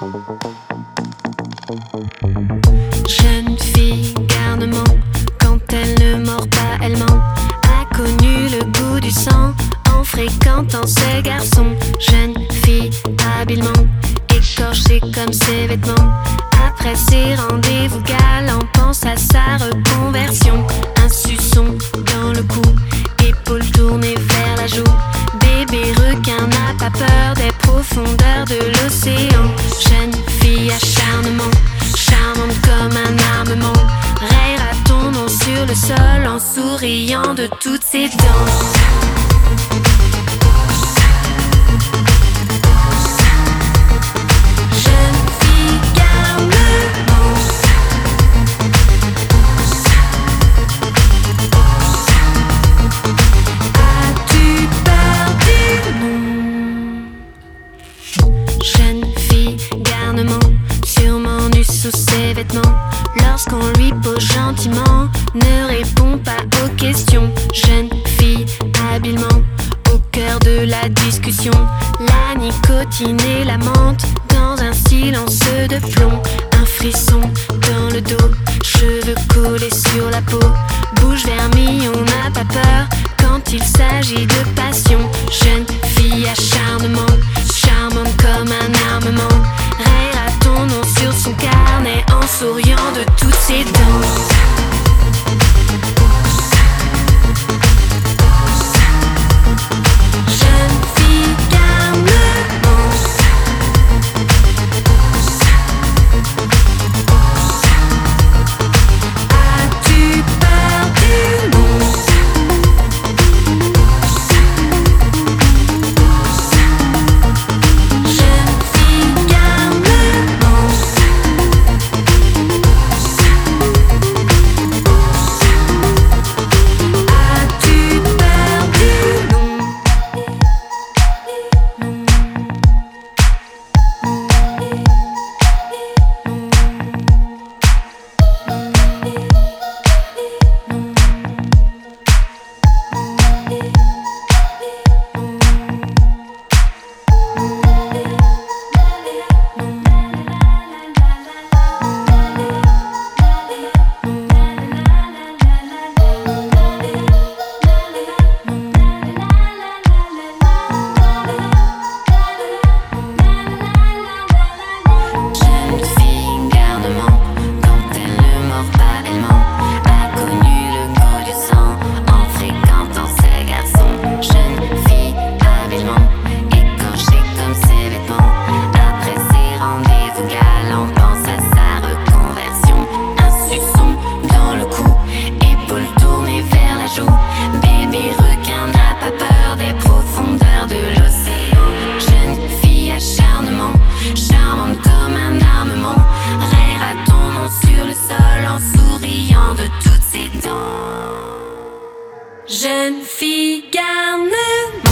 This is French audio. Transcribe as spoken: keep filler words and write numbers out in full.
Jeune fille, garnement, quand elle ne mord pas, elle ment. A connu le goût du sang en fréquentant ces garçons. Jeune fille, habilement, écorchée comme ses vêtements. Après ses rendez-vous galants, pense à sa reconversion. Un suçon dans le cou, épaules tournées vers la joue. Bébé requin n'a pas peur des profondeurs de l'océan. Jeune fille, acharnement, charmante comme un armement. Rayera ton nom sur le sol en souriant de toutes ses dents. Lorsqu'on lui pose gentiment, ne répond pas aux questions. Jeune fille, habilement, au cœur de la discussion. La nicotine et la menthe dans un silence de plomb. Un frisson dans le dos, cheveux collés sur la peau. Bouche vermille, on n'a pas peur quand il s'agit de passion. Jeune fille, acharnement, charmante comme un armement. Rayera ton nom sur son carnet en souriant de toutes ses dents. Jeune fille, garnement.